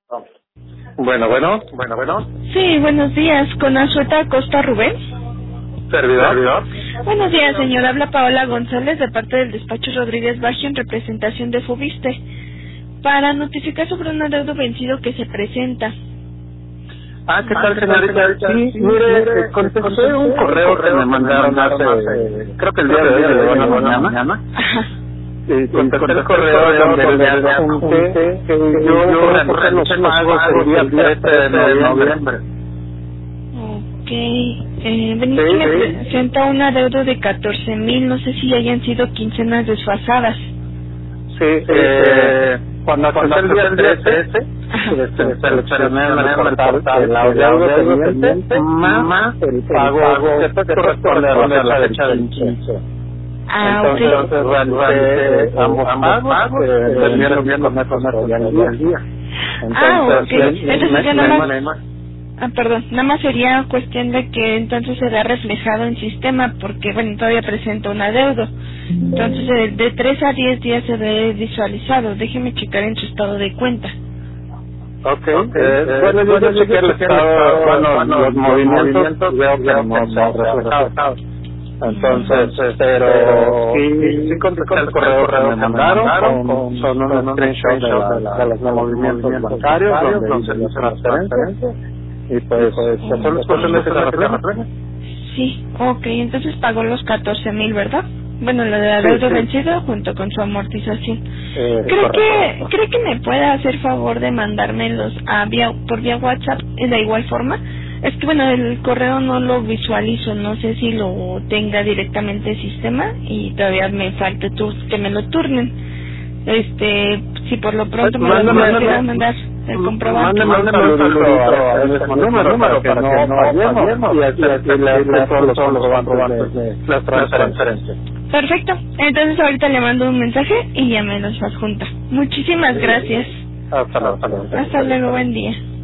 Bueno. Sí, buenos días. Con Azueta Costa Rubén. Servidor. Buenos días, señor. Habla Paola González de parte del despacho Rodríguez Baggio en representación de Fubiste para notificar sobre un adeudo vencido que se presenta. ¿Qué tal, señorita? Sí, mire, contesté un correo que me mandaron hace, creo que el día de hoy, de la mañana. Ajá. Y contesté el correo donde le adjunté que yo realicé los pagos el día 13 de noviembre. Ok. Benítez me presenta un adeudo de 14,000. No sé si hayan sido quincenas desfasadas. Sí, cuando accesé el día 13, seleccioné en el portal el adeudo pendiente más el pago que corresponde a la fecha del 15. Entonces realicé ambos pagos, viendo al día. Ok. Entonces ya nada más. Perdón, nada más sería cuestión de que entonces se vea reflejado en sistema, porque bueno, todavía presenta un adeudo. Entonces de 3 a 10 días se ve visualizado. Déjeme checar en su estado de cuenta. Bueno, yo chequé el estado, los movimientos veo que no se han reflejado. Entonces, pero sí contesté el correo que me mandaron, son unos screenshots de los movimientos bancarios, donde se hizo transferencia. Y pues, son las cuestiones que se reflejan. Sí, ok, entonces pagó los 14,000, ¿verdad? Bueno, lo de adeudo vencido junto con su amortización. ¿Cree que me pueda hacer favor de mandármelos por vía WhatsApp de igual forma? Es que bueno, el correo no lo visualizo, no sé si lo tenga directamente el sistema y todavía me falta que me lo turnen. Si por lo pronto me lo pudieran mandar el comprobante. Mándeme un saludo a ese número para que no fallemos y así le hace todos los comprobantes de las transferencias. Perfecto, entonces ahorita le mando un mensaje y ya me los adjunta. Muchísimas gracias. Hasta luego. Hasta luego, buen día.